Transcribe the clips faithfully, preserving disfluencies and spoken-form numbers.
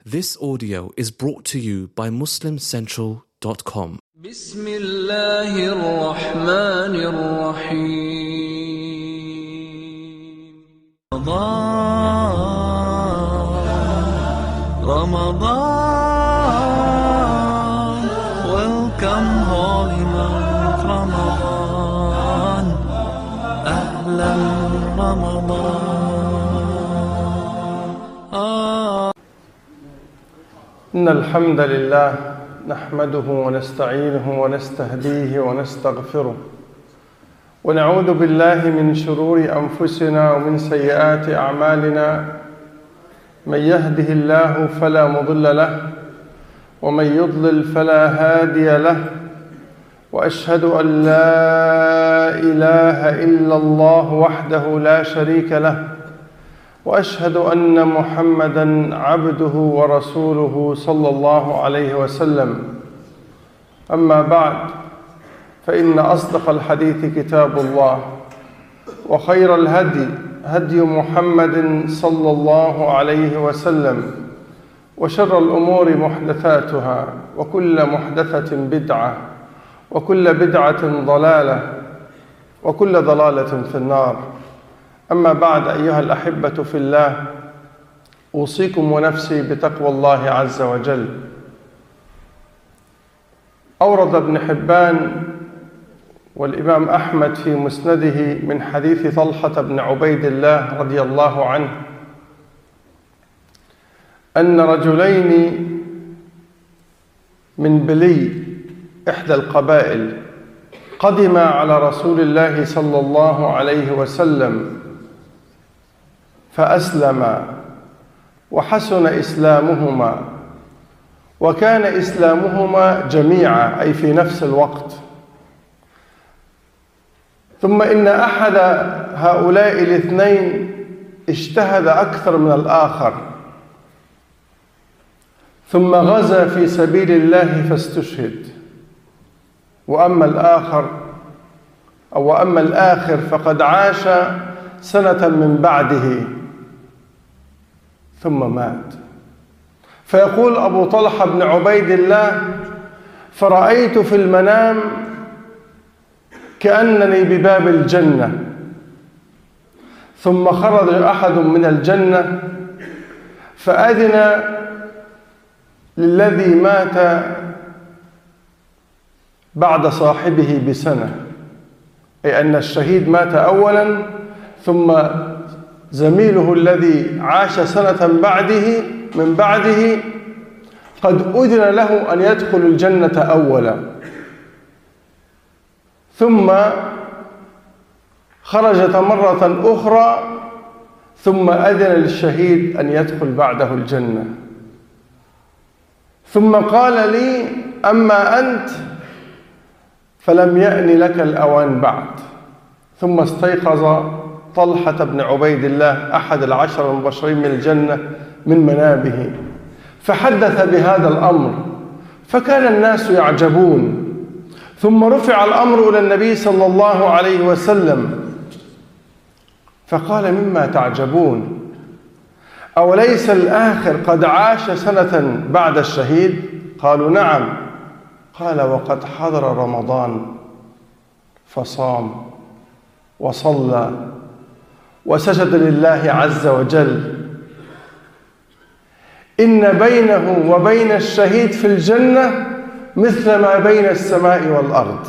This audio is brought to you by Muslim Central dot com. بسم الله الرحمن الرحيم. رمضان رمضان Welcome holy month رمضان أهلا رمضان آه. إن الحمد لله نحمده ونستعينه ونستهديه ونستغفره ونعوذ بالله من شرور أنفسنا ومن سيئات أعمالنا. من يهده الله فلا مضل له ومن يضلل فلا هادي له، وأشهد أن لا إله إلا الله وحده لا شريك له، وأشهد أن محمدًا عبده ورسوله صلى الله عليه وسلم. أما بعد، فإن أصدق الحديث كتاب الله، وخير الهدي هدي محمد صلى الله عليه وسلم، وشر الأمور محدثاتها، وكل محدثة بدعة، وكل بدعة ضلالة، وكل ضلالة في النار. أما بعد، أيها الأحبة في الله، أوصيكم ونفسي بتقوى الله عز وجل. أورد ابن حبان والإمام أحمد في مسنده من حديث طلحة بن عبيد الله رضي الله عنه أن رجلين من بلي إحدى القبائل قدما على رسول الله صلى الله عليه وسلم فأسلما، وحسن إسلامهما، وكان إسلامهما جميعا أي في نفس الوقت. ثم إن أحد هؤلاء الاثنين اجتهد أكثر من الآخر، ثم غزا في سبيل الله فاستشهد، وأما الآخر أو وأما الآخر فقد عاش سنة من بعده ثم مات. فيقول أبو طلحة بن عبيد الله: فرأيت في المنام كأنني بباب الجنة، ثم خرج أحد من الجنة فأذن للذي مات بعد صاحبه بسنة، أي أن الشهيد مات أولا، ثم زميله الذي عاش سنة بعده من بعده قد أذن له أن يدخل الجنة أولا، ثم خرجت مرة أخرى ثم أذن للشهيد أن يدخل بعده الجنة، ثم قال لي: أما أنت فلم يأن لك الأوان بعد. ثم استيقظ طلحة بن عبيد الله أحد العشر المبشرين من الجنة من منامه، فحدث بهذا الأمر، فكان الناس يعجبون. ثم رفع الأمر إلى النبي صلى الله عليه وسلم، فقال: مما تعجبون؟ أوليس الآخر قد عاش سنة بعد الشهيد؟ قالوا: نعم. قال: وقد حضر رمضان فصام وصلى وسجد لله عز وجل. إن بينه وبين الشهيد في الجنة مثل ما بين السماء والأرض.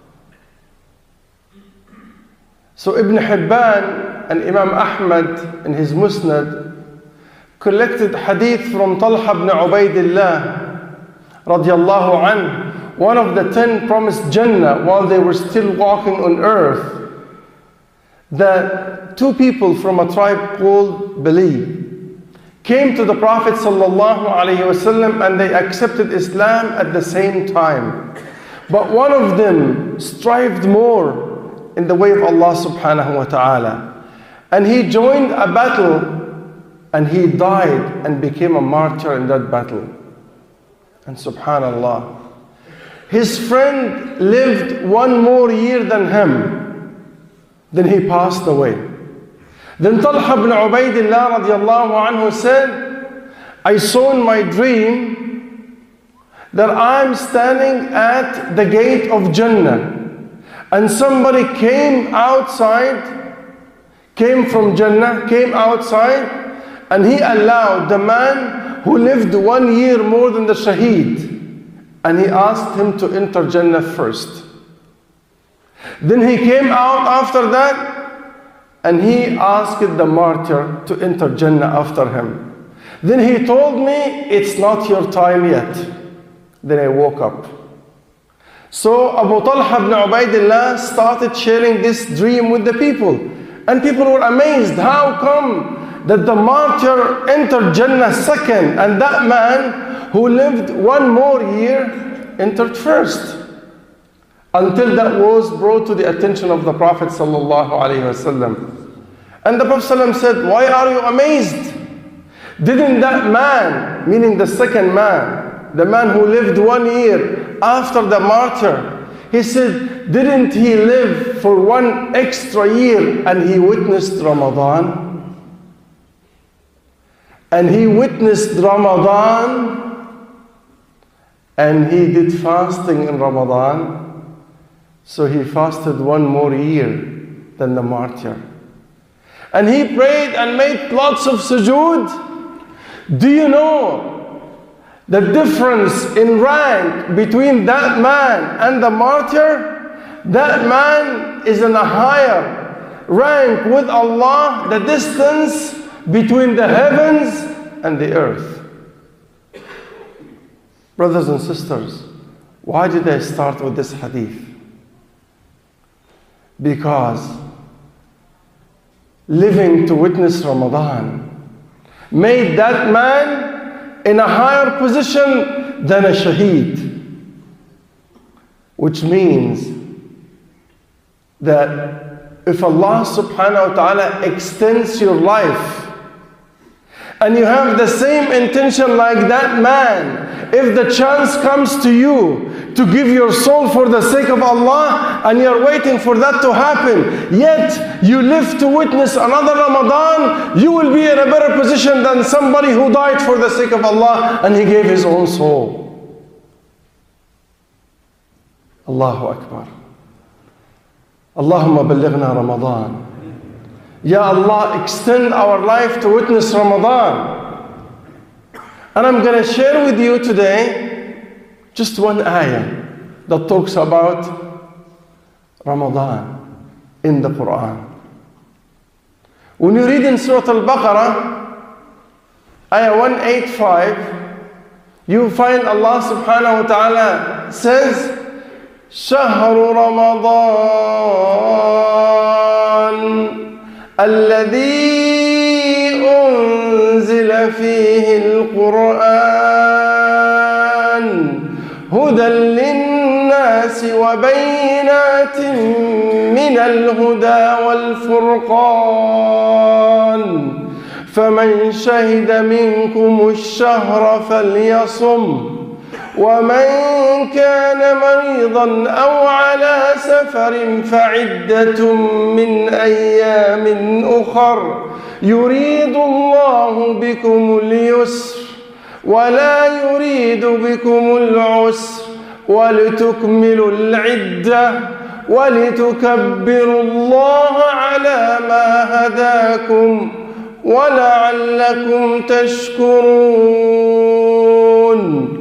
So Ibn Hibban and Imam Ahmad in his Musnad collected hadith from Talha ibn Ubaidillah radiyallahu anhu, one of the ten promised Jannah while they were still walking on earth, that two people from a tribe called Bali came to the Prophet sallallahu alaihi wasallam and they accepted Islam at the same time. But one of them strived more in the way of Allah subhanahu wa ta'ala, and he joined a battle and he died and became a martyr in that battle. And subhanallah, his friend lived one more year than him, then he passed away. Then Talha ibn Ubaidillah radiallahu anhu said, I saw in my dream that I'm standing at the gate of Jannah, and somebody came outside, came from Jannah, came outside, and he allowed the man who lived one year more than the shaheed, and he asked him to enter Jannah first. Then he came out after that, and he asked the martyr to enter Jannah after him. Then he told me, it's not your time yet. Then I woke up. So Abu Talha ibn Ubaidillah started sharing this dream with the people. And people were amazed. How come that the martyr entered Jannah second, and that man who lived one more year entered first? Until that was brought to the attention of the Prophet sallallahu alaihi wasallam. And the Prophet sallam said, why are you amazed? Didn't that man, meaning the second man, the man who lived one year after the martyr, he said, didn't he live for one extra year and he witnessed Ramadan? And he witnessed Ramadan and he did fasting in Ramadan. So he fasted one more year than the martyr. And he prayed and made lots of sujood. Do you know the difference in rank between that man and the martyr? That man is in a higher rank with Allah, the distance between the heavens and the earth. Brothers and sisters, why did I start with this hadith? Because living to witness Ramadan made that man in a higher position than a shaheed. Which means that if Allah subhanahu wa ta'ala extends your life and you have the same intention like that man, if the chance comes to you to give your soul for the sake of Allah and you're waiting for that to happen, yet you live to witness another Ramadan, you will be in a better position than somebody who died for the sake of Allah and he gave his own soul. Allahu Akbar. Allahumma balighna Ramadan. Ya Allah, extend our life to witness Ramadan. And I'm going to share with you today just one ayah that talks about Ramadan in the Quran. When you read in Surah Al-Baqarah, ayah one eighty-five, you find Allah subhanahu wa ta'ala says, شهر رمضان الذي أنزل فيه القرآن هدى للناس وبينات من الهدى والفرقان فمن شهد منكم الشهر فليصم ومن كان مريضا أو على سفر فعدة من أيام أخر يريد الله بكم اليسر ولا يريد بكم العسر ولتكملوا العدة ولتكبروا الله على ما هداكم ولعلكم تشكرون.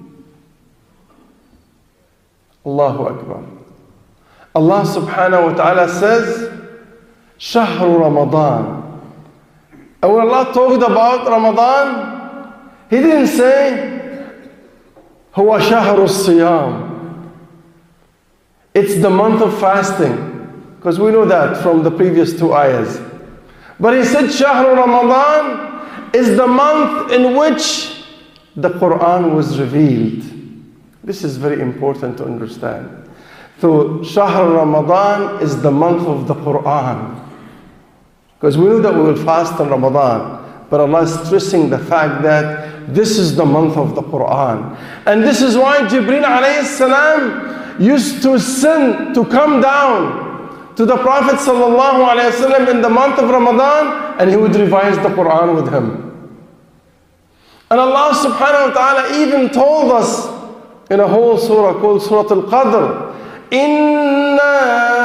Allahu Akbar. Allah subhanahu wa ta'ala says, Shahru Ramadan. And when Allah talked about Ramadan, He didn't say, Huwa Shahru Siyam. It's the month of fasting. Because we know that from the previous two ayahs. But He said, Shahru Ramadan is the month in which the Quran was revealed. This is very important to understand. So, Shahr Ramadan is the month of the Quran. Because we know that we will fast in Ramadan. But Allah is stressing the fact that this is the month of the Quran. And this is why Jibreel alayhi salam used to send, to come down to the Prophet sallallahu alayhi wasallam in the month of Ramadan, and he would revise the Quran with him. And Allah subhanahu wa ta'ala even told us in a whole surah called Surah Al-Qadr, إِنَّا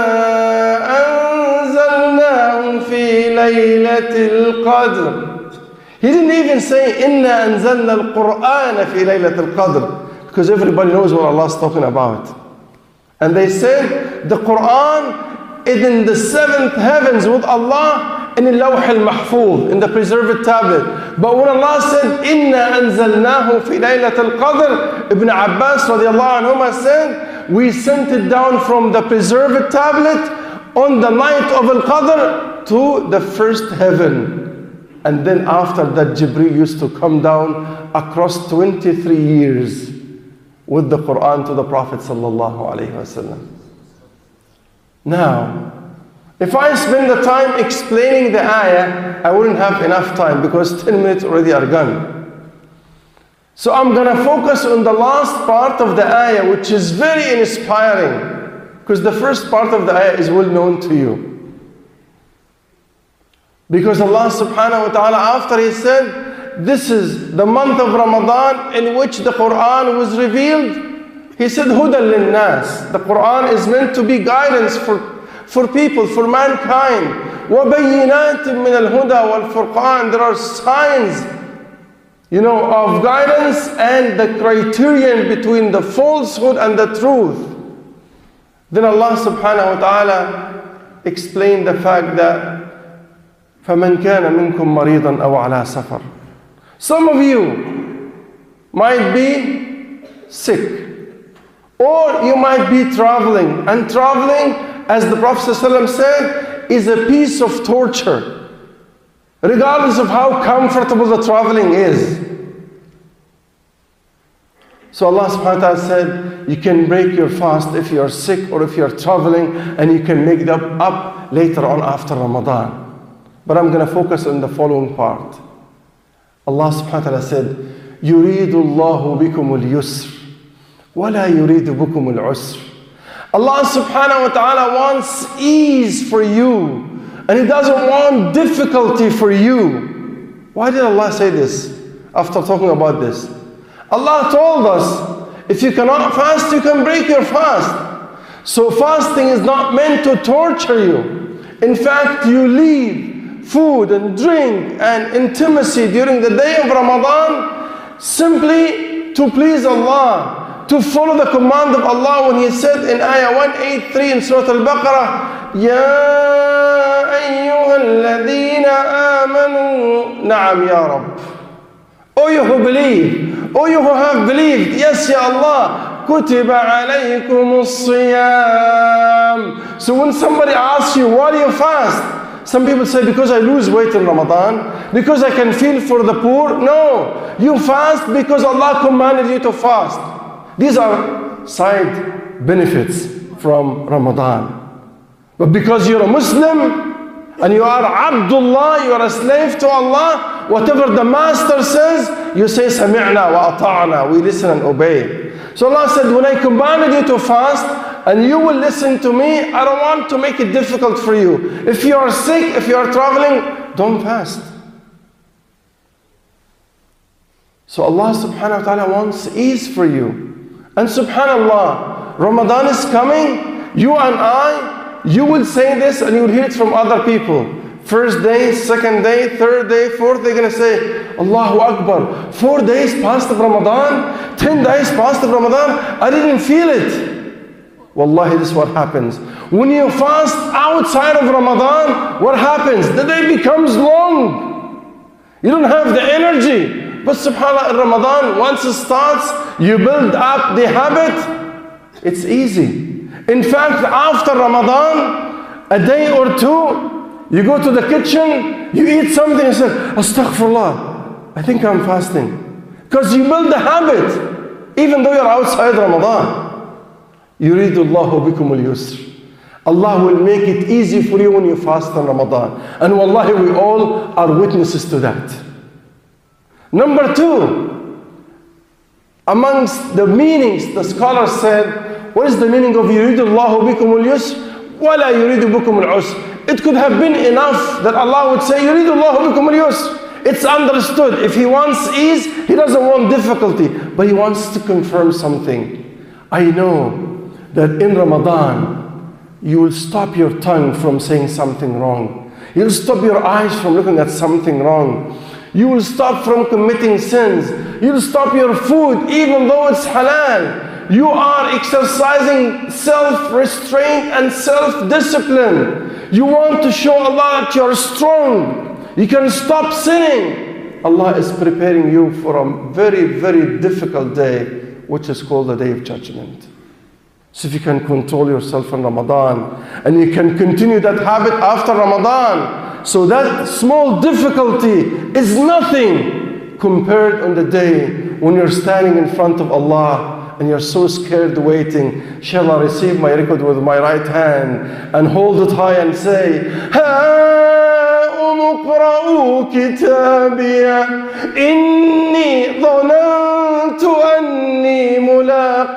أَنزَلْنَاهُ فِي لَيْلَةِ الْقَدْرِ. He didn't even say, إِنَّا أَنزَلْنَا الْقُرْآنَ فِي لَيْلَةِ الْقَدْرِ, because everybody knows what Allah is talking about. And they said, the Quran is in the seventh heavens with Allah, in the Lawh al-Mahfuz, in the preserved tablet. But when Allah said, إِنَّا أَنزَلْنَاهُ فِي لَيْلَةِ الْقَدْرِ, Ibn Abbas radiallahu anhuma said, we sent it down from the preserved tablet on the night of Al-Qadr to the first heaven. And then after that, Jibreel used to come down across twenty-three years with the Quran to the Prophet sallallahu alaihi wasallam. Now, if I spend the time explaining the ayah, I wouldn't have enough time because ten minutes already are gone. So I'm going to focus on the last part of the ayah, which is very inspiring, because the first part of the ayah is well known to you. Because Allah subhanahu wa ta'ala, after He said, this is the month of Ramadan in which the Quran was revealed, He said, Hudan lin-nas. The Quran is meant to be guidance for, for people, for mankind. وَبَيِّنَاتٍ مِّنَ الْهُدَى وَالْفُرْقَانِ. There are signs, you know, of guidance and the criterion between the falsehood and the truth. Then Allah subhanahu wa ta'ala explained the fact that فَمَنْ كَانَ مِنْكُمْ مَرِيضًا أَوْ عَلَى سَفَرٍ. Some of you might be sick, or you might be traveling. And traveling, as the Prophet ﷺ said, is a piece of torture, regardless of how comfortable the traveling is. So Allah subhanahu wa ta'ala said, you can break your fast if you are sick or if you are traveling, and you can make that up later on after Ramadan. But I'm going to focus on the following part. Allah subhanahu wa ta'ala said, يُرِيدُ اللَّهُ بِكُمُ الْيُسْرِ وَلَا يُرِيدُ بِكُمُ الْعُسْرِ. Allah subhanahu wa ta'ala wants ease for you, and He doesn't want difficulty for you. Why did Allah say this after talking about this? Allah told us, if you cannot fast, you can break your fast. So fasting is not meant to torture you. In fact, you leave food and drink and intimacy during the day of Ramadan simply to please Allah, to follow the command of Allah when He said in ayah one eighty-three in Surah Al-Baqarah, Ya ayyuhalladhina amanu, Na'am ya Rabb. O you who believe, O you who have believed, yes ya Allah, kutiba alaykumus siyam. So when somebody asks you, why do you fast? Some people say, because I lose weight in Ramadan, because I can feel for the poor. No, you fast because Allah commanded you to fast. These are side benefits from Ramadan. But because you're a Muslim and you are Abdullah, you are a slave to Allah, whatever the master says, you say, Sami'na wa ata'na, we listen and obey. So Allah said, when I commanded you to fast, and you will listen to me, I don't want to make it difficult for you. If you are sick, if you are traveling, don't fast. So Allah subhanahu wa ta'ala wants ease for you. And subhanallah, Ramadan is coming, you and I, you will say this and you will hear it from other people. First day, second day, third day, fourth, they're going to say, Allahu Akbar, four days past of Ramadan, ten days past of Ramadan, I didn't feel it. Wallahi, this is what happens. When you fast outside of Ramadan, what happens? The day becomes long. You don't have the energy. But subhanAllah, in Ramadan, once it starts, you build up the habit, it's easy. In fact, after Ramadan, a day or two, you go to the kitchen, you eat something and say, Astaghfirullah, I think I'm fasting. Because you build the habit, even though you're outside Ramadan. يُرِيدُ اللَّهُ بِكُمُ الْيُسْرِ. Allah will make it easy for you when you fast in Ramadan. And wallahi, we all are witnesses to that. Number two, amongst the meanings, the scholars said, what is the meaning of يُرِيدُ اللَّهُ بِكُمُ الْيُسْرِ وَلَا يُرِيدُ بِكُمُ الْعُسْرِ? It could have been enough that Allah would say, يُرِيدُ اللَّهُ بِكُمُ الْيُسْرِ. It's understood. If he wants ease, he doesn't want difficulty, but he wants to confirm something. I know that in Ramadan, you will stop your tongue from saying something wrong. You'll stop your eyes from looking at something wrong. You will stop from committing sins. You'll stop your food even though it's halal. You are exercising self-restraint and self-discipline. You want to show Allah that you're strong. You can stop sinning. Allah is preparing you for a very, very difficult day, which is called the Day of Judgment. So if you can control yourself in Ramadan, and you can continue that habit after Ramadan, so that small difficulty is nothing compared on the day when you're standing in front of Allah and you're so scared waiting. Shall I receive my record with my right hand and hold it high and say, هَاؤُمُ اقْرَءُوا كِتَابِيَهْ إِنِّي ظَنَنْتُ أَنِّي مُلَاقٍ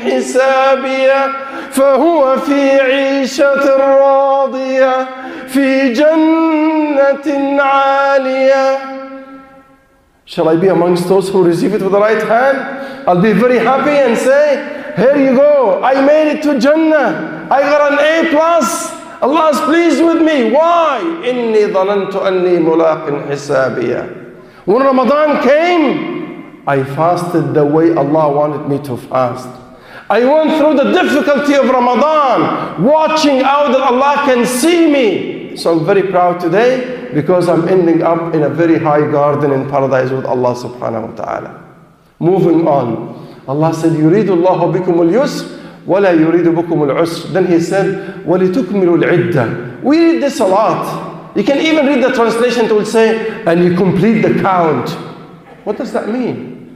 حِسَابِيَهْ فَهُوَ فِي عِيشَةٍ رَاضِيَةٍ فِي جَنَّةٍ عَالِيَةٍ. Shall I be amongst those who receive it with the right hand? I'll be very happy and say, here you go, I made it to Jannah. I got an A plus. Allah is pleased with me. Why? إِنِّي ظَنَنْتُ أَنِّي مُلَاقٍ حِسَابِيَهْ. When Ramadan came, I fasted the way Allah wanted me to fast. I went through the difficulty of Ramadan, watching out that Allah can see me. So I'm very proud today because I'm ending up in a very high garden in paradise with Allah subhanahu wa ta'ala. Moving on. Allah said, يُرِيدُ اللَّهُ بِكُمُ الْيُسْرَ وَلَا يُرِيدُ بِكُمُ الْعُسْرَ. Then he said, وَلِتُكْمِلُوا الْعِدَّةِ. We read this a lot. You can even read the translation that will say, and you complete the count. What does that mean?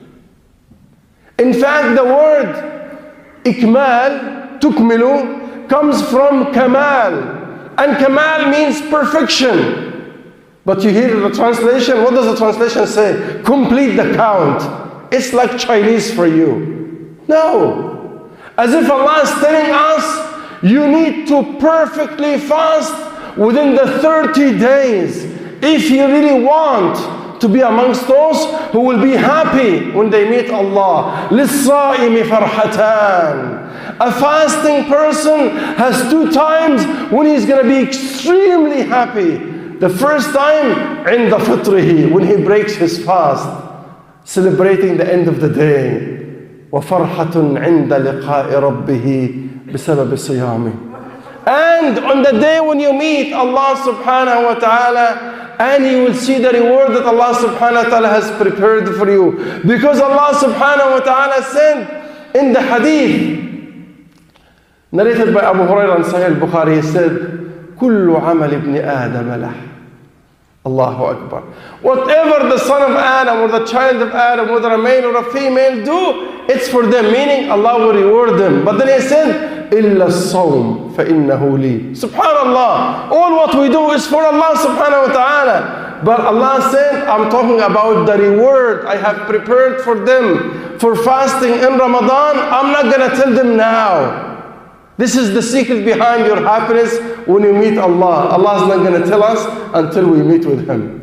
In fact, the word ikmal, tukmilu, comes from kamal. And kamal means perfection. But you hear the translation, what does the translation say? Complete the count. It's like Chinese for you. No. As if Allah is telling us, you need to perfectly fast within the thirty days if you really want to be amongst those who will be happy when they meet Allah. لِلصَّائِمِ فَرْحَتَانِ. A fasting person has two times when he's going to be extremely happy. The first time, عِنْدَ فِطْرِهِ, when he breaks his fast, celebrating the end of the day. وَفَرْحَةٌ عِنْدَ لِقَاءِ رَبِّهِ بِسَبَبِ صِيَامِهِ. And on the day when you meet Allah subhanahu wa ta'ala, and you will see the reward that Allah subhanahu wa ta'ala has prepared for you. Because Allah subhanahu wa ta'ala said in the hadith, narrated by Abu Hurairah in Sahih al-Bukhari, he said, كُلُّ عَمَلِ ابْنِ آدَمَ لَهُ. Allahu Akbar. Whatever the son of Adam or the child of Adam, whether a male or a female, do, it's for them, meaning Allah will reward them. But then he said, إِلَّا الصَّوْمِ فَإِنَّهُ لِي. Subhanallah. All what we do is for Allah subhanahu wa ta'ala. But Allah said, I'm talking about the reward I have prepared for them for fasting in Ramadan. I'm not going to tell them now. This is the secret behind your happiness when you meet Allah. Allah is not going to tell us until we meet with Him.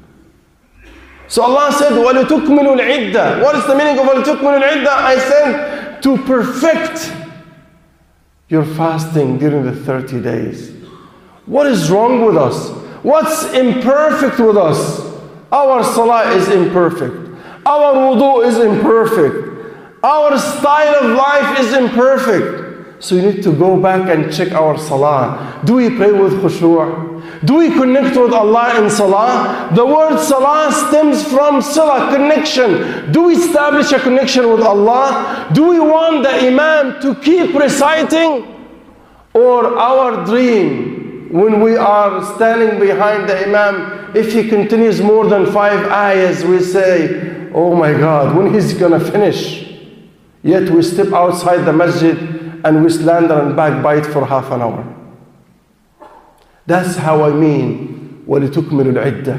So Allah said, وَلِتُكْمِلُوا الْعِدَّةِ. What is the meaning of وَلِتُكْمِلُوا الْعِدَّةِ? I said, to perfect your fasting during the thirty days. What is wrong with us? What's imperfect with us? Our salah is imperfect. Our wudu is imperfect. Our style of life is imperfect. So you need to go back and check our salah. Do we pray with khushu'? Do we connect with Allah in salah? The word salah stems from salah, connection. Do we establish a connection with Allah? Do we want the imam to keep reciting? Or our dream, when we are standing behind the imam, if he continues more than five ayahs, we say, oh my God, when he's gonna finish? Yet we step outside the masjid and we slander and backbite for half an hour. That's how I mean, وَلِتُكْمِلُوا الْعِدَّةِ.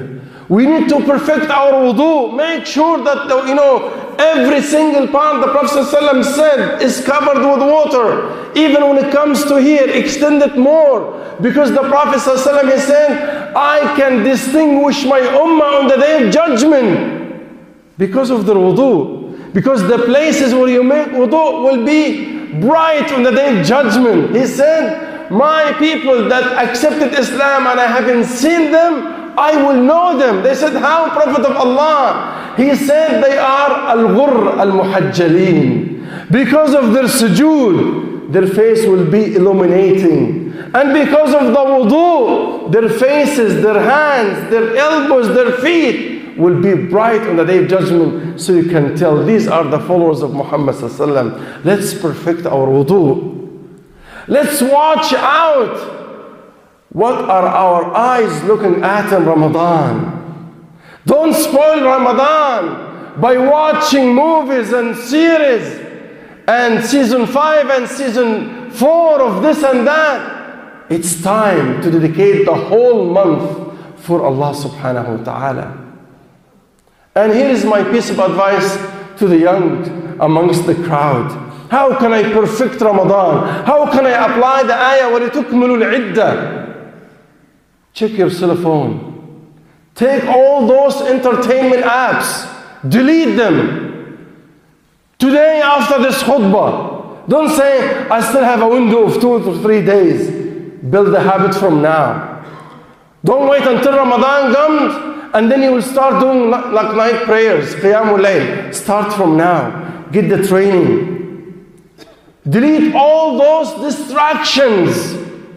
We need to perfect our wudu. Make sure that, you know, every single part the Prophet ﷺ said is covered with water. Even when it comes to here, extend it more. Because the Prophet ﷺ is saying, I can distinguish my ummah on the day of judgment because of their wudu. Because the places where you make wudu will be bright on the day of judgment. He said, my people that accepted Islam and I haven't seen them, I will know them. They said, how, Prophet of Allah? He said they are al-ghurr al-muhajjalin. Because of their sujood, their face will be illuminating. And because of the wudu, their faces, their hands, their elbows, their feet will be bright on the day of judgment. So you can tell these are the followers of Muhammad sallallahu alaihi wasallam. Let's perfect our wudu. Let's watch out. What are our eyes looking at in Ramadan? Don't spoil Ramadan by watching movies and series and season five and season four of this and that. It's time to dedicate the whole month for Allah subhanahu wa ta'ala. And here is my piece of advice to the young amongst the crowd. How can I perfect Ramadan? How can I apply the ayah وَلِتُكْمِلُوا الْعِدَّةِ? Check your cell phone. Take all those entertainment apps. Delete them. Today after this khutbah, don't say, I still have a window of two to three days. Build the habit from now. Don't wait until Ramadan comes and then you will start doing like night prayers, Qiyamul Layl. Start from now. Get the training. Delete all those distractions.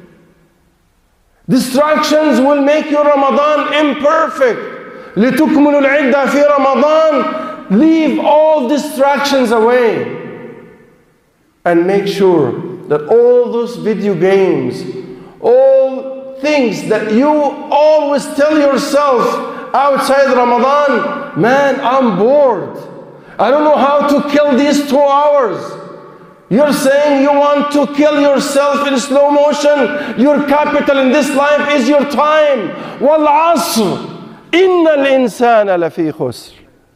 Distractions will make your Ramadan imperfect. لِتُكْمِلُوا الْعِدَّةَ فِي Ramadan. Leave all distractions away. And make sure that all those video games, all things that you always tell yourself outside Ramadan, man, I'm bored. I don't know how to kill these two hours. You're saying you want to kill yourself in slow motion. Your capital in this life is your time. وَالْعَصْرِ إِنَّ الْإِنسَانَ لَفِي خُسْرٍ.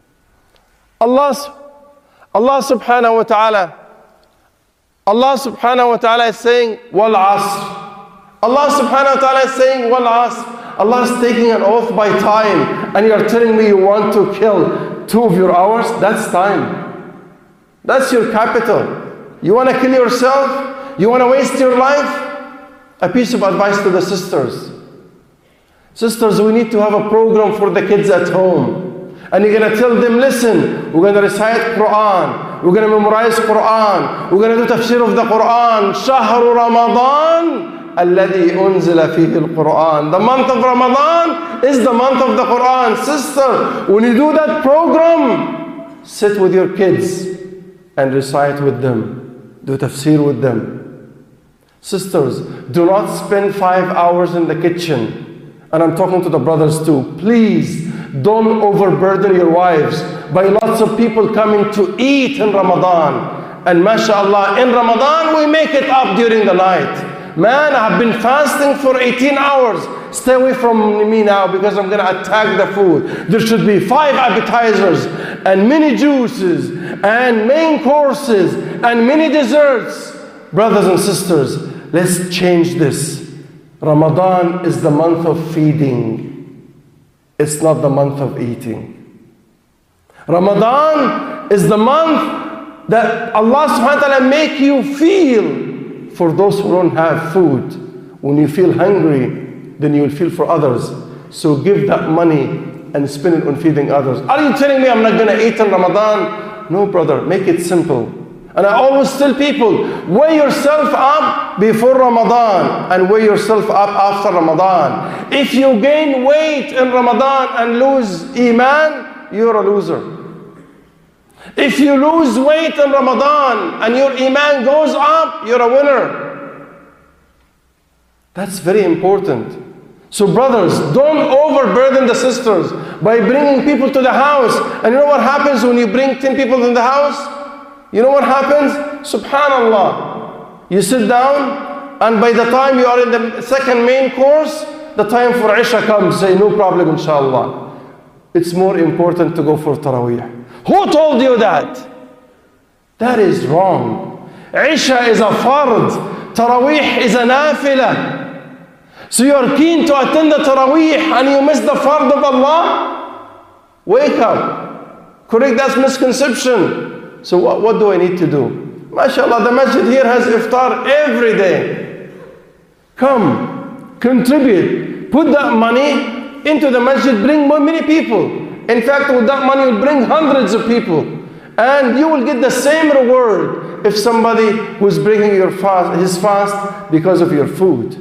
Allah, Allah subhanahu wa ta'ala, Allah subhanahu wa ta'ala is saying, وَالْعَصْرِ. Allah subhanahu wa ta'ala is saying, وَالْعَصْرِ. Allah is taking an oath by time. And you're telling me you want to kill two of your hours? That's time. That's your capital. You want to kill yourself? You want to waste your life? A piece of advice to the sisters. Sisters, we need to have a program for the kids at home. And you're going to tell them, listen, we're going to recite Quran. We're going to memorize Quran. We're going to do tafsir of the Quran. شهر رمضان الذي أنزل فيه القرآن. The month of Ramadan is the month of the Quran. Sister, when you do that program, sit with your kids and recite with them. Do tafsir with them. Sisters, do not spend five hours in the kitchen. And I'm talking to the brothers too. Please don't overburden your wives by lots of people coming to eat in Ramadan. And mashallah, in Ramadan we make it up during the night. Man, I've been fasting for eighteen hours. Stay away from me now because I'm going to attack the food. There should be five appetizers and many juices and main courses and many desserts. Brothers and sisters, let's change this. Ramadan is the month of feeding. It's not the month of eating. Ramadan is the month that Allah subhanahu wa ta'ala make you feel for those who don't have food. When you feel hungry, then you will feel for others. So give that money and spend it on feeding others. Are you telling me I'm not going to eat in Ramadan? No, brother, make it simple. And I always tell people, weigh yourself up before Ramadan and weigh yourself up after Ramadan. If you gain weight in Ramadan and lose Iman, you're a loser. If you lose weight in Ramadan and your Iman goes up, you're a winner. That's very important. So brothers, don't overburden the sisters by bringing people to the house. And you know what happens when you bring ten people in the house? You know what happens? Subhanallah. You sit down and by the time you are in the second main course, the time for Isha comes. Say, no problem, inshallah. it's more important to go for Taraweeh. Who told you that? That is wrong. Isha is a fard. Taraweeh is a nafila. So you are keen to attend the Taraweeh and you miss the fard of Allah? Wake up. Correct that misconception. So what, what do I need to do? MashaAllah, the masjid here has iftar every day. Come, contribute, put that money into the masjid, bring more many people. In fact, with that money you'll bring hundreds of people. And you will get the same reward if somebody who's breaking your fast, his fast because of your food.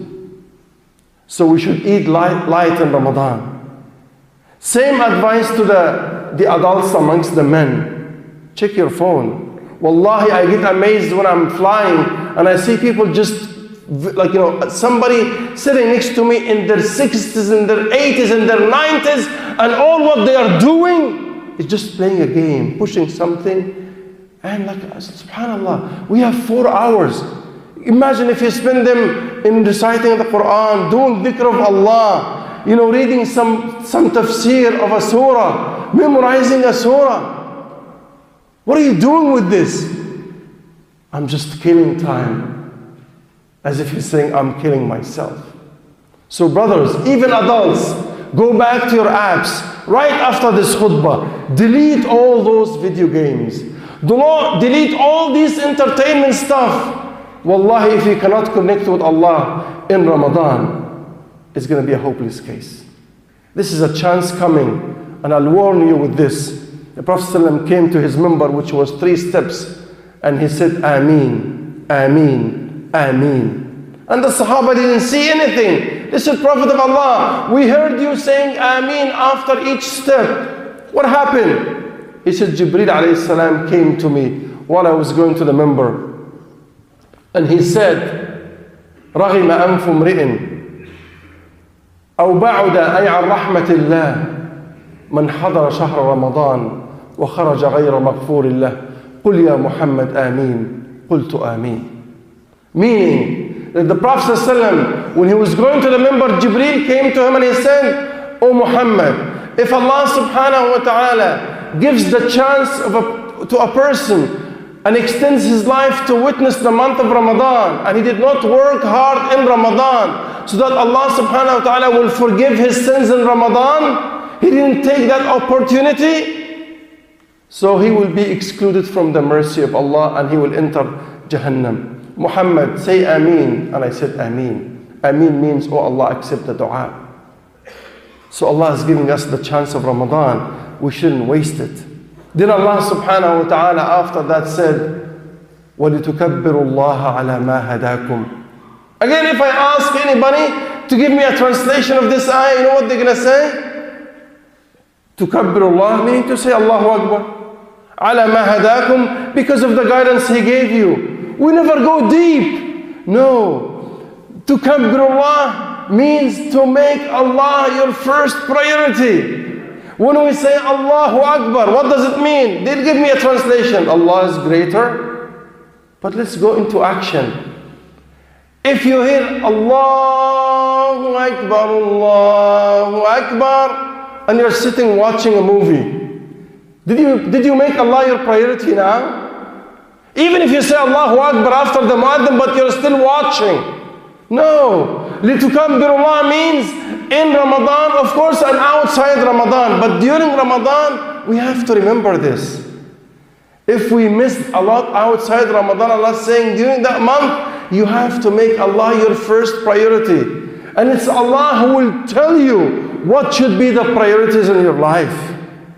So we should eat light, light in Ramadan. Same advice to the, the adults amongst the men. Check your phone. Wallahi, I get amazed when I'm flying and I see people just, like, you know, somebody sitting next to me in their sixties, in their eighties, in their nineties, and all what they are doing is just playing a game, pushing something. And like, subhanAllah, we have four hours. Imagine if you spend them in reciting the Quran, doing dhikr of Allah, you know, reading some, some tafsir of a surah, memorizing a surah. What are you doing with this? I'm just killing time. As if he's saying, I'm killing myself. So brothers, even adults, go back to your apps right after this khutbah. Delete all those video games. Do not delete all these entertainment stuff. Wallahi, if you cannot connect with Allah in Ramadan, it's going to be a hopeless case. This is a chance coming, and I'll warn you with this. The Prophet ﷺ came to his minbar, which was three steps, and he said, Ameen, Ameen, Ameen. And the Sahaba didn't see anything. They said, Prophet of Allah, we heard you saying Ameen after each step. What happened? He said, Jibreel alayhi salam came to me while I was going to the minbar. And he said, رغم أنف امرئ أو بعد أي عن رحمة الله من حضر شهر رمضان وخرج غير مغفور له قل يا محمد آمين قلت آمين. Meaning that the Prophet ﷺ, when he was going to the minbar, Jibreel came to him and he said, O Muhammad, if Allah subhanahu wa ta'ala gives the chance of a, to a person and extends his life to witness the month of Ramadan, and he did not work hard in Ramadan so that Allah subhanahu wa ta'ala will forgive his sins in Ramadan, he didn't take that opportunity, so he will be excluded from the mercy of Allah and he will enter Jahannam. Muhammad, say Ameen. And I said Ameen. Ameen means, oh Allah, accept the dua. So Allah is giving us the chance of Ramadan. We shouldn't waste it. Then Allah subhanahu wa ta'ala after that said, وَلِتُكَبِّرُوا اللَّهَ عَلَى مَا هَدَاكُمْ. Again, if I ask anybody to give me a translation of this ayah, you know what they're going to say? Tukabbirullah, meaning to say Allahu Akbar. Ala ma hadakum, because of the guidance He gave you. We never go deep. No. Tukabbirullah means to make Allah your first priority. When we say Allahu Akbar, what does it mean? They'll give me a translation. Allah is greater. But let's go into action. If you hear Allahu Akbar, Allahu Akbar, and you're sitting watching a movie, did you, did you make Allah your priority now? Even if you say Allahu Akbar after the muaddin, but you're still watching. No. Litukabbirullah means in Ramadan, of course, and outside Ramadan. But during Ramadan, we have to remember this. If we missed a lot outside Ramadan, Allah is saying during that month, you have to make Allah your first priority. And it's Allah who will tell you what should be the priorities in your life.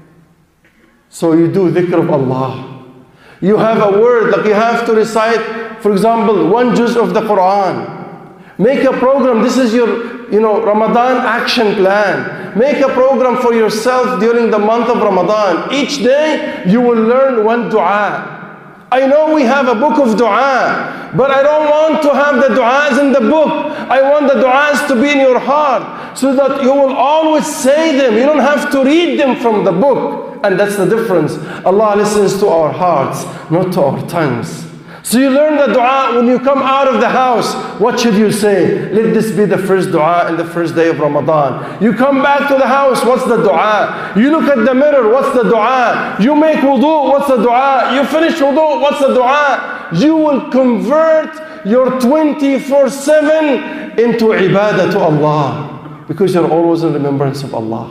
So you do dhikr of Allah. You have a word, like you have to recite, for example, one juz of the Quran. Make a program. This is your, you know, Ramadan action plan. Make a program for yourself during the month of Ramadan. Each day you will learn one dua. I know we have a book of dua, but I don't want to have the du'as in the book. I want the du'as to be in your heart so that you will always say them. You don't have to read them from the book. And that's the difference. Allah listens to our hearts, not to our tongues. So you learn the dua when you come out of the house. What should you say? Let this be the first dua in the first day of Ramadan. You come back to the house, what's the dua? You look at the mirror, what's the dua? You make wudu, what's the dua? You finish wudu, what's the dua? You will convert your twenty-four seven into ibadah to Allah, because you're always in remembrance of Allah.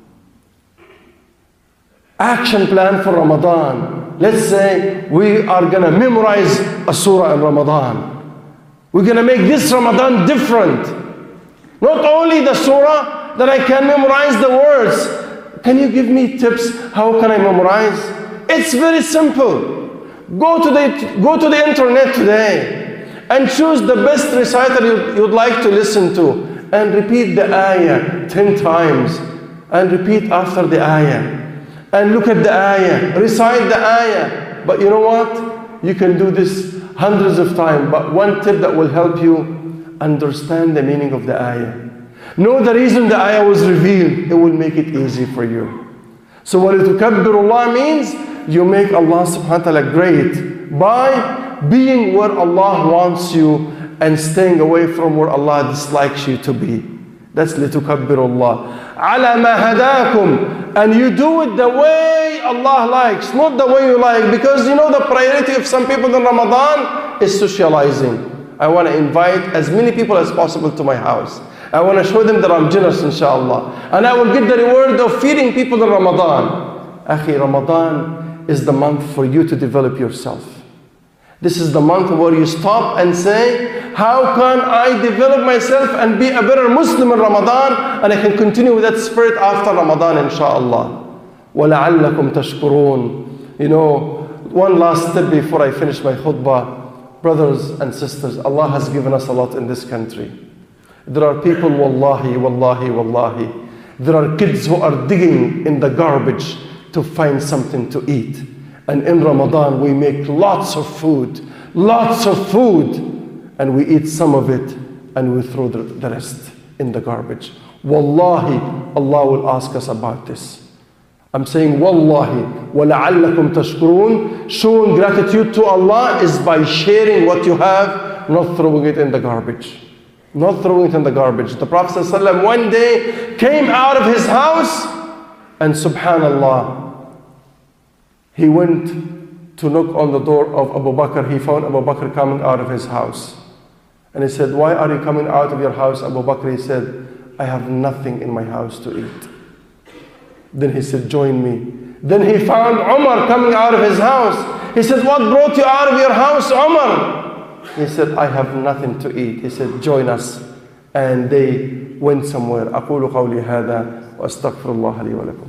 Action plan for Ramadan. Let's say we are going to memorize a surah in Ramadan. We're going to make this Ramadan different. Not only the surah, that I can memorize the words. Can you give me tips? How can I memorize? It's very simple. Go to the, go to the internet today and choose the best reciter you, you'd like to listen to, and repeat the ayah ten times, and repeat after the ayah. And look at the ayah, recite the ayah. But you know what? You can do this hundreds of times. But one tip that will help you understand the meaning of the ayah. Know the reason the ayah was revealed. It will make it easy for you. So what tukabbirullah means, you make Allah subhanahu wa ta'ala great by being where Allah wants you and staying away from where Allah dislikes you to be. That's litukabbirullah. Ala ma hadakum. And you do it the way Allah likes, not the way you like. Because you know the priority of some people in Ramadan is socializing. I want to invite as many people as possible to my house. I want to show them that I'm generous, inshallah. And I will get the reward of feeding people in Ramadan. Akhi, Ramadan is the month for you to develop yourself. This is the month where you stop and say, how can I develop myself and be a better Muslim in Ramadan? And I can continue with that spirit after Ramadan, inshallah. وَلَعَلَّكُمْ تَشْكُرُونَ. You know, one last step before I finish my khutbah. Brothers and sisters, Allah has given us a lot in this country. There are people, wallahi, wallahi, wallahi. There are kids who are digging in the garbage to find something to eat. And in Ramadan, we make lots of food, lots of food, and we eat some of it, and we throw the, the rest in the garbage. Wallahi, Allah will ask us about this. I'm saying, wallahi, وَلَعَلَّكُمْ تَشْكُرُونَ. Showing gratitude to Allah is by sharing what you have, not throwing it in the garbage. Not throwing it in the garbage. The Prophet ﷺ one day came out of his house, and subhanallah, he went to knock on the door of Abu Bakr. He found Abu Bakr coming out of his house. And he said, why are you coming out of your house, Abu Bakr? He said, I have nothing in my house to eat. Then he said, join me. Then he found Umar coming out of his house. He said, what brought you out of your house, Umar? He said, I have nothing to eat. He said, join us. And they went somewhere. أقول قولي هذا وأستغفر الله لي ولكم.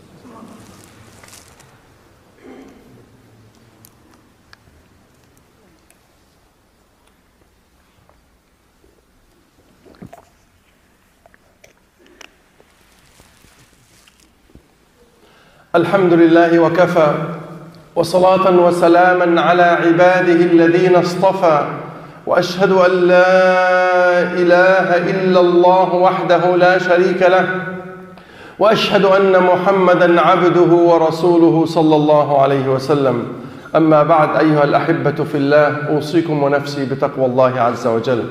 الحمد لله وكفى وصلاة وسلاما على عباده الذين اصطفى وأشهد أن لا إله إلا الله وحده لا شريك له وأشهد أن محمدا عبده ورسوله صلى الله عليه وسلم أما بعد أيها الأحبة في الله أوصيكم ونفسي بتقوى الله عز وجل.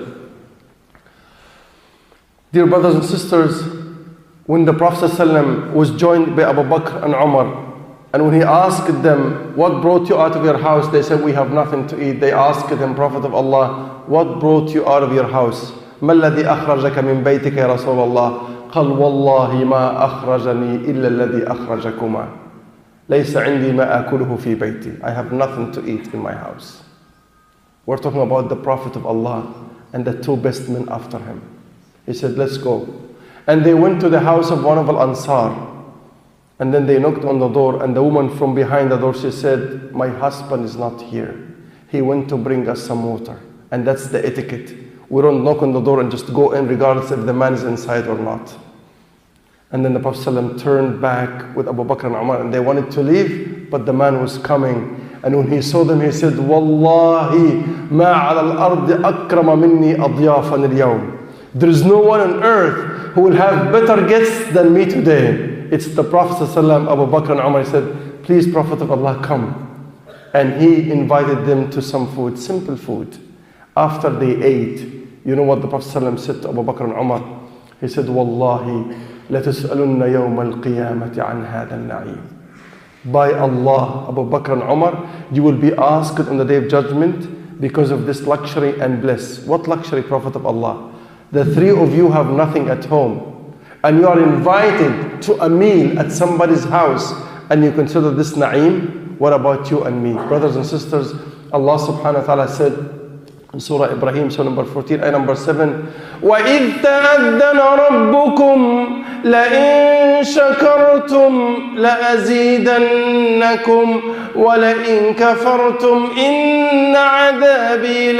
Dear brothers and sisters, when the Prophet ﷺ was joined by Abu Bakr and Umar, and when he asked them, what brought you out of your house? They said, we have nothing to eat. They asked him, Prophet of Allah, what brought you out of your house? ما الذي أخرجك من بيتك يا رسول الله؟ قال والله ما أخرجني إلا الذي أخرجكما ليس عندي ما أكله في بيتي. I have nothing to eat in my house. We're talking about the Prophet of Allah and the two best men after him. He said, let's go. And they went to the house of one of Al-Ansar. And then they knocked on the door, and the woman from behind the door, she said, my husband is not here. He went to bring us some water. And that's the etiquette. We don't knock on the door and just go in regardless if the man is inside or not. And then the Prophet ﷺ turned back with Abu Bakr and Umar, and they wanted to leave, but the man was coming. And when he saw them, he said, Wallahi ma ala al-ardi akrama minni adyafan al-yawm. There is no one on earth who will have better guests than me today. It's the Prophet ﷺ, Abu Bakr and Umar. He said, please, Prophet of Allah, come. and he invited them to some food, simple food. After they ate, you know what the Prophet ﷺ said to Abu Bakr and Umar? He said, Wallahi, لَتُسْأَلُنَّ يَوْمَ الْقِيَامَةِ عَنْ هَذَا النَّعِيمِ. By Allah, Abu Bakr and Umar, you will be asked on the Day of Judgment because of this luxury and bliss. What luxury, Prophet of Allah? The three of you have nothing at home, and you are invited to a meal at somebody's house, and you consider this na'im. What about you and me? Brothers and sisters, Allah subhanahu wa ta'ala said in Surah Ibrahim, Surah number fourteen, ayah number seven, وَإِذْ تَأَذَّنَ رَبُّكُمْ لَإِن شَكَرْتُمْ لَأَزِيدَنَّكُمْ وَلَئِن كَفَرْتُمْ إِنَّ عَذَابِي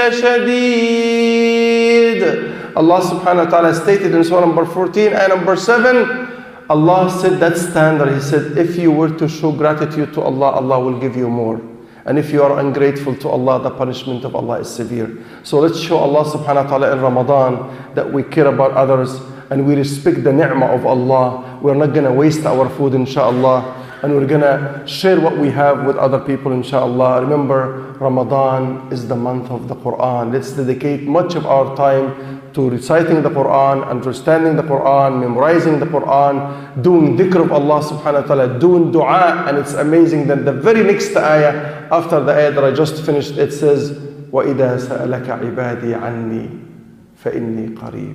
لَشَدِيدٌ. Allah subhanahu wa ta'ala stated in Surah number fourteen, ayah number seven, Allah said that standard. He said, if you were to show gratitude to Allah, Allah will give you more. And if you are ungrateful to Allah, the punishment of Allah is severe. So let's show Allah subhanahu wa ta'ala in Ramadan that we care about others and we respect the ni'mah of Allah. We're not going to waste our food, inshallah. And we're going to share what we have with other people, inshallah. Remember, Ramadan is the month of the Quran. Let's dedicate much of our time to reciting the Quran, understanding the Quran, memorizing the Quran, doing dhikr of Allah subhanahu wa ta'ala, doing dua. And it's amazing that the very next ayah, after the ayah that I just finished, it says, وَإِذَا سَأَلَكَ عِبَادِي عَنِّي فَإِنِّي قَرِيبٌ.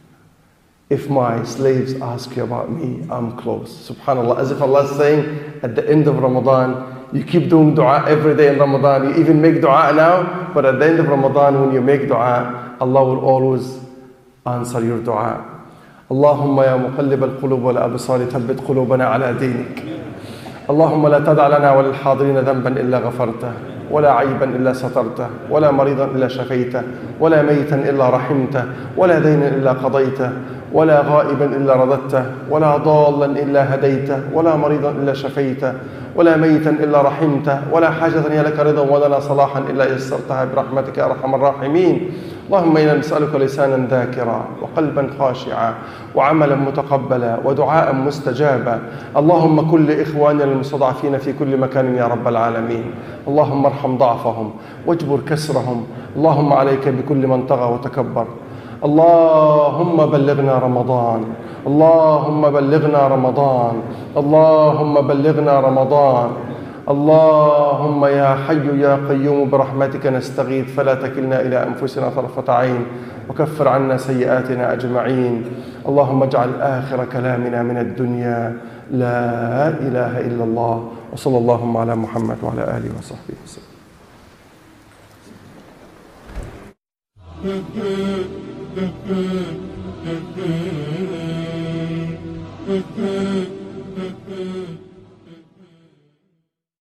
If my slaves ask you about me, I'm close. Subhanallah, as if Allah is saying at the end of Ramadan, you keep doing dua every day in Ramadan. You even make dua now, but at the end of Ramadan, when you make dua, Allah will always answer your dua. Allahumma ya muqallib al-qulub wal-absar thabbit qulubana ala dinik. Allahumma la tad'a lana wa lil-hadirin dhanban illa ghafartah, ولا عيبا إلا سترته، ولا مريضا إلا شفيته، ولا ميتا إلا رحمته، ولا دينا إلا قضيته، ولا غائبا إلا رددته، ولا ضالا إلا هديته، ولا مريضا إلا شفيته، ولا ميتا إلا رحمته، ولا حاجة هي لك رضا ولنا صلاحا إلا يسرتها برحمتك يا أرحم الراحمين. اللهم إنا نسألك لسانا ذاكرا وقلبا خاشعا وعملا متقبلا ودعاء مستجابا. اللهم كل إخواننا المستضعفين في كل مكان يا رب العالمين. اللهم ارحم ضعفهم واجبر كسرهم. اللهم عليك بكل من طغى وتكبر. اللهم بلغنا رمضان. اللهم بلغنا رمضان. اللهم بلغنا رمضان. اللهم يا حي يا قيوم برحمتك نستغيث فلا تكلنا إلى أنفسنا طرفة عين وكفر عنا سيئاتنا أجمعين. اللهم اجعل آخر كلامنا من الدنيا لا إله إلا الله. وصلى اللهم على محمد وعلى آله وصحبه وسلم.